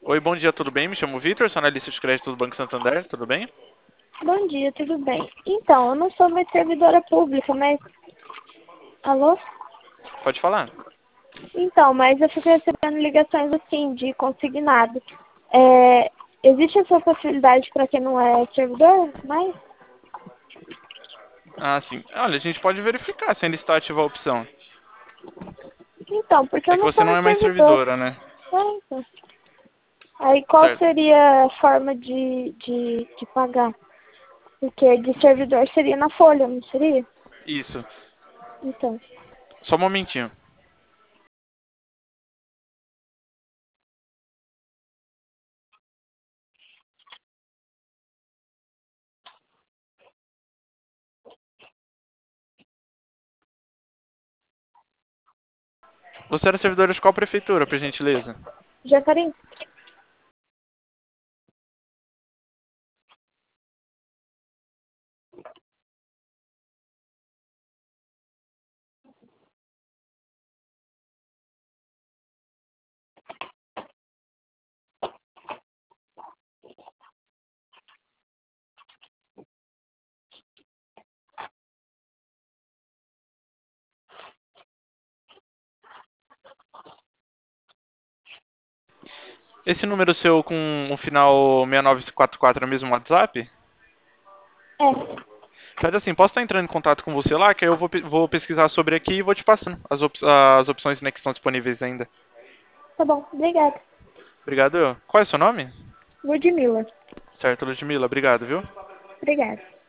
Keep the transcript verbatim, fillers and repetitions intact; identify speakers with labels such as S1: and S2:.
S1: Oi, bom dia, tudo bem? Me chamo Vitor, sou analista de crédito do Banco Santander, tudo bem?
S2: Bom dia, tudo bem? Então, eu não sou mais servidora pública, mas. Alô?
S1: Pode falar.
S2: Então, mas eu fico recebendo ligações assim, de consignado. É, existe essa possibilidade para quem não é servidor? Mas.
S1: Ah, sim. Olha, a gente pode verificar se ainda está ativa a opção.
S2: Então, porque
S1: É
S2: eu
S1: que
S2: não
S1: você
S2: sou
S1: não é
S2: mais
S1: mais
S2: servidor.
S1: servidora, né?
S2: É, então. Aí qual
S1: Certo.
S2: seria a forma de, de, de pagar? Porque de servidor seria na folha, não seria?
S1: Isso.
S2: Então.
S1: Só um momentinho. Você era servidora de qual prefeitura, por gentileza?
S2: Jacarim?
S1: Esse número seu com o final seis nove quatro quatro é o mesmo WhatsApp?
S2: É.
S1: Faz assim, posso estar entrando em contato com você lá, que aí eu vou, pe- vou pesquisar sobre aqui e vou te passando as, op- as opções, né, que estão disponíveis ainda.
S2: Tá bom, obrigada.
S1: Obrigado. Qual é o seu nome?
S2: Ludmilla.
S1: Certo, Ludmila, obrigado, viu?
S2: Obrigada.